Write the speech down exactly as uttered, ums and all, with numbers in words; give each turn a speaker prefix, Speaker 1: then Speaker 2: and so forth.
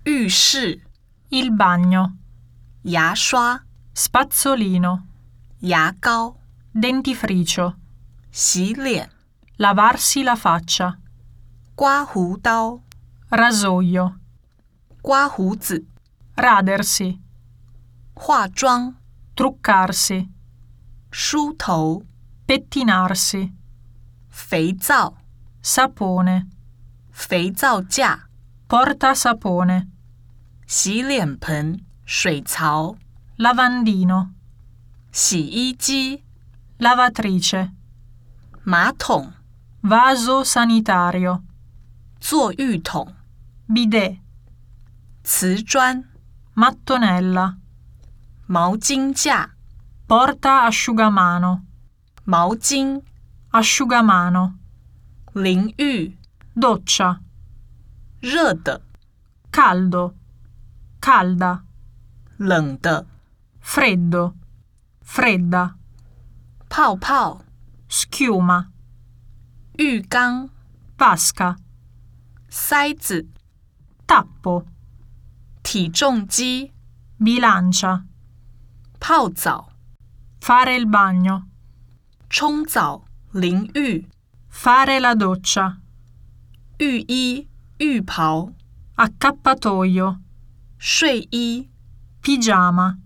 Speaker 1: 浴室
Speaker 2: il bagno,
Speaker 1: 牙刷
Speaker 2: spazzolino,
Speaker 1: 牙膏
Speaker 2: dentifricio,
Speaker 1: 洗脸
Speaker 2: lavarsi la faccia,
Speaker 1: 刮胡刀
Speaker 2: rasoio,
Speaker 1: 刮胡子
Speaker 2: radersi,
Speaker 1: 化妆
Speaker 2: truccarsi,
Speaker 1: 梳头
Speaker 2: pettinarsi,
Speaker 1: 肥皂
Speaker 2: sapone,
Speaker 1: 肥皂架
Speaker 2: portasapone,
Speaker 1: 洗脸盆水槽
Speaker 2: lavandino,
Speaker 1: 洗衣机
Speaker 2: lavatrice,
Speaker 1: 马桶
Speaker 2: vaso sanitario,
Speaker 1: 坐浴桶
Speaker 2: bidet,
Speaker 1: 瓷砖
Speaker 2: mattonella,
Speaker 1: 毛巾架
Speaker 2: porta asciugamano,
Speaker 1: 毛巾
Speaker 2: asciugamano,
Speaker 1: 淋浴
Speaker 2: doccia,
Speaker 1: 热的
Speaker 2: caldo, calda,
Speaker 1: 冷的
Speaker 2: freddo, fredda,
Speaker 1: 泡泡
Speaker 2: schiuma,
Speaker 1: 浴缸
Speaker 2: vasca,
Speaker 1: 塞子
Speaker 2: tappo,
Speaker 1: 体重机
Speaker 2: bilancia,
Speaker 1: 泡澡
Speaker 2: fare il bagno,
Speaker 1: 冲澡淋浴
Speaker 2: fare la doccia,
Speaker 1: 浴衣浴袍
Speaker 2: accappatoio,
Speaker 1: 睡衣
Speaker 2: pigiama.